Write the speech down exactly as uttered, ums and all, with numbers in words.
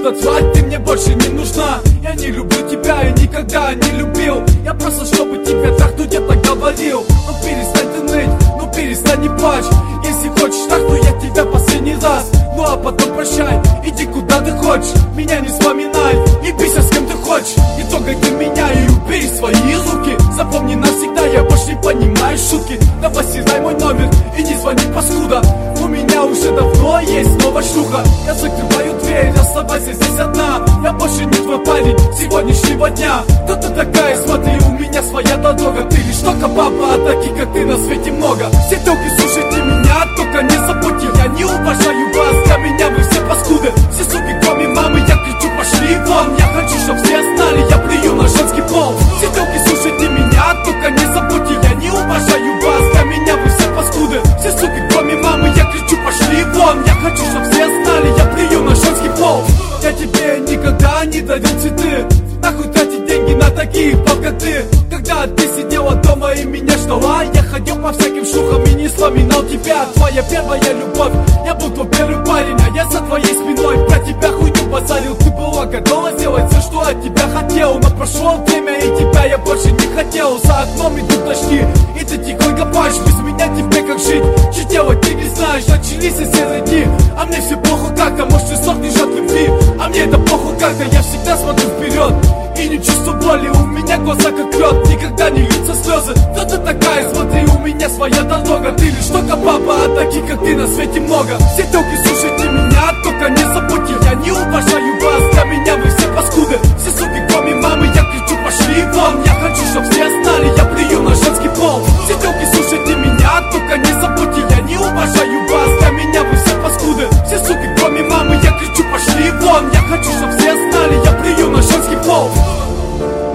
буду отвать, ты мне больше не нужна. Я не люблю тебя и никогда не любил. Я просто, чтобы тебя трахнуть, это говорил. Ну перестань ты ныть, ну перестань не плачь. Если хочешь так, то я тебя последний раз. Ну а потом прощай, иди куда ты хочешь. Меня не вспоминай и бейся с кем ты хочешь. Не трогай ты меня и убери свои руки. Запомни навсегда, я больше не понимаю шутки. Давай стирай мой номер и не звони, паскуда. У меня уже давно есть новая шлюха. Я закрываю дверь, оставайся здесь одна. Я больше не твой парень сегодняшнего дня. Кто ты такая, смотри, у меня своя дорога. Ты лишь только баба, а таких как ты на свете много. Все телки, слушайте меня, только не забудьте. Я не уважаю вас, для меня вы все паскуды. Все суки, кроме мамы, я кричу, пошли вон. Я хочу, чтоб все знали, я плюю на женский пол. Все телки, слушайте меня, только не забудьте. Я не уважаю вас, для меня вы все паскуды. Все суки, кроме мамы, я кричу, пошли вон. Я хочу, чтоб все знали, я плюю на женский пол. Я тебе никогда не дарил цветы. Нахуй тратить деньги на таких, как ты. Когда ты сидела дома и меня ждала, я ходил по всяким шлюхам и не вспоминал тебя. Твоя первая любовь, я был твой первый парень. А я за твоей спиной про тебя хуйню базарил. Ты была готова сделать все, что от тебя хотел. Но прошло время и тебя я больше не хотел. За окном идут дожди и ты тихонько плачешь. Без меня тебе как жить, что делать ты не знаешь. Начались все дни, а мне все плохо как-то. Может ты сохнешь от любви, а мне это плохо как-то. Я всегда смотрю вперед и не чувствую боли. У меня глаза как лед, никогда не льются слезы. Кто ты такая, смотри, у меня своя дорога. Ты лишь только баба, а таких как ты на свете много. Все телки, слушайте меня, только не забудьте. Я не уважаю вас, для меня вы все паскуды. Все суки, кроме мамы, я кричу, пошли вон. Я хочу, чтоб все знали, я плюю на женский пол. Все телки, слушайте меня, только не забудьте. Я не уважаю вас, для меня вы все паскуды. Все суки, кроме мамы, я кричу, пошли вон. Я хочу, чтоб все знали, я плюю на женский пол.